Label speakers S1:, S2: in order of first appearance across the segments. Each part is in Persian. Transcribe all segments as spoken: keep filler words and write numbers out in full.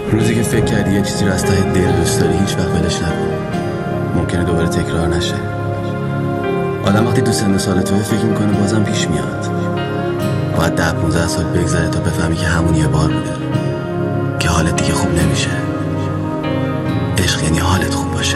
S1: روزی که فکر کردی یه چیزی رو از ته دل دوست داری هیچ وقت ولش نکن. ممکنه دوباره تکرار نشه. آدم وقتی تو سن سال توی فکر میکنه بازم پیش میاد. باید ده پونزده سال بگذره تا بفهمی که همون یه بار بوده، که حالت دیگه خوب نمیشه. عشق یعنی حالت خوب باشه.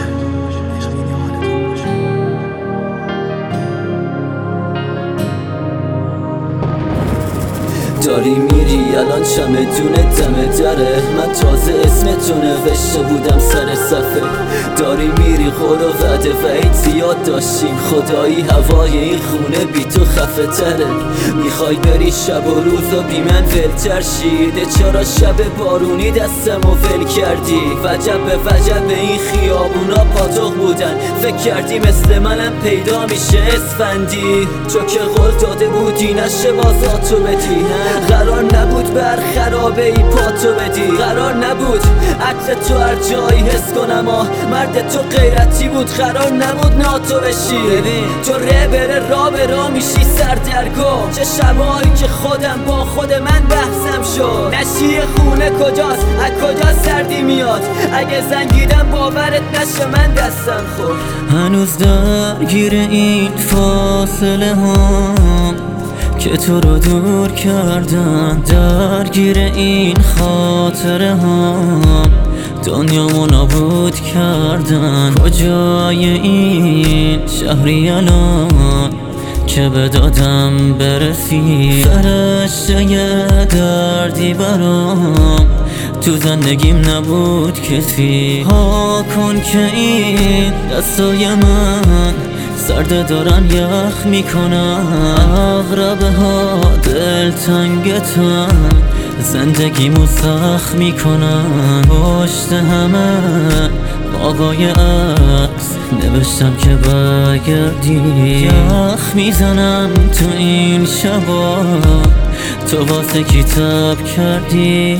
S2: داری میری الان چمدونه دمه داره، من تازه اسمتو نوشته بودم سر صفحه. داری میری خود و وعده و این زیاد داشتیم، خدایی هوای این خونه بی تو خفه تره. میخوای بری شب و روز و بی من ولتر شیده، چرا شب بارونی دستم و ول کردی؟ وجب به وجب این خیابونا پاتوق بودن، فکر کردی مثل منم پیدا میشه اسفندی. تو که قول داده بودی نشه بازاتو بدی، قرار نبود بر خرابه ای پاتو بدی، قرار نبود عطر تو هر جایی حس کنم. آه مرد تو غیرتی بود، قرار نبود ناتو بشی. ببین تو ره بره را به را میشی سردرگم، چه شبایی که خودم با خود من بحثم شد. نشی خونه کجاست، از کجا سردی میاد؟ اگه زنگیدم باورت نشه من دستم خورد.
S3: هنوز درگیر این فاصله هم که تو رو دور کردن، درگیر این خاطره هم دنیامو نابود کردن. کجای این شهری الان که به دادم برسی؟ فرشته دردی برام تو زندگیم نبود کسی. ها کن که این دستای من سرد دارن یخ میکنن، اغربه ها دلتنگتن زندگیمو سخت میکنن. پشت همه آقای عکس نوشتم که برگردی، یخ میزنم تو این شبا تو واسه کتاب کردی.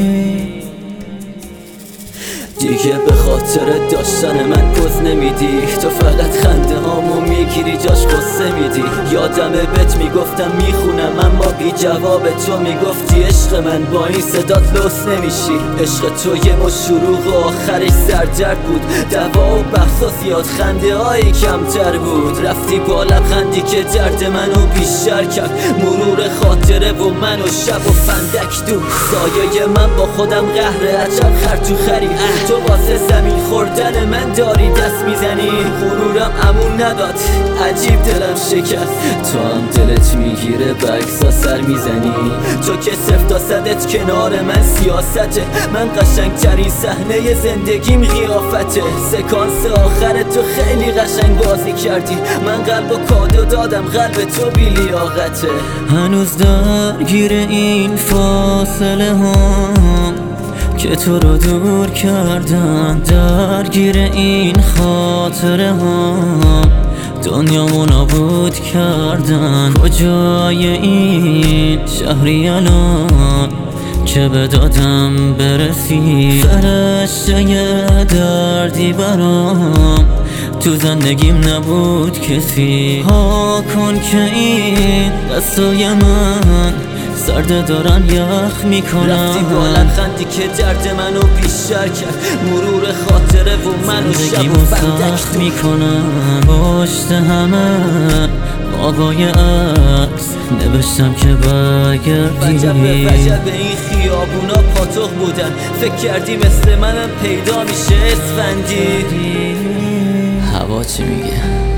S2: دیگه به خاطر داشتن من پوز نمیدی، تو فقط خنده هامو میگیری جاش قصه میدی. یادمه بهت میگفتم میخونم اما بی جواب تو میگفتی عشق من با این صدات لوس نمیشی. عشق تو یه مو شروع و آخرش سردرد بود، دوا و بحث و زیاد خنده هایی کمتر بود. رفتی با لبخندی که درد منو بیشتر کرد، مرور خاطره و من و شب و فندک دو. سایه من با خودم قهر عجب خر تو خری، تو واسه زمین خوردن من داری دست میزنی. غرورم امون نداد عجیب دلم شکست، تو هم دلت میگیره به عکسا سر میزنی. تو که صفر تا صدت کنار من سیاسته، من قشنگ ترین صحنه زندگیم قیافته. سکانس آخر تو خیلی قشنگ بازی کردی، من قلب و کادو دادم قلب تو بی لیاقته.
S3: هنوز درگیر این فاصله هم که تو رو دور کردن، درگیر این خاطره هم دنیامو نابود کردن. کجای این شهری الان که به دادم برسی؟ فرشته دردی برام تو زندگیم نبود کسی. ها کن که این دستای من سرد دارن یخ میکنن.
S2: رفتی با لبخندی که درد منو بیشتر کرد، مرور خاطره و منو شب و فندک
S3: میکنن. پشت همه آقای عکس نوشتم که برگردی.
S2: وجب به وجب این خیابونا پاتوق بودن، فکر کردی مثل منم پیدا میشه اسفندی.
S3: هوا چی میگه؟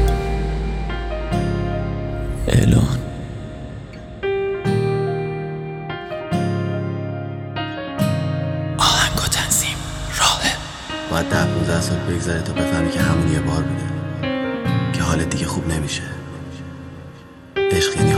S3: اعلان
S1: باید ده پونزده سال بگذره تا بفهمی که همون یه بار بوده، که حالت دیگه خوب نمیشه. عشق یعنی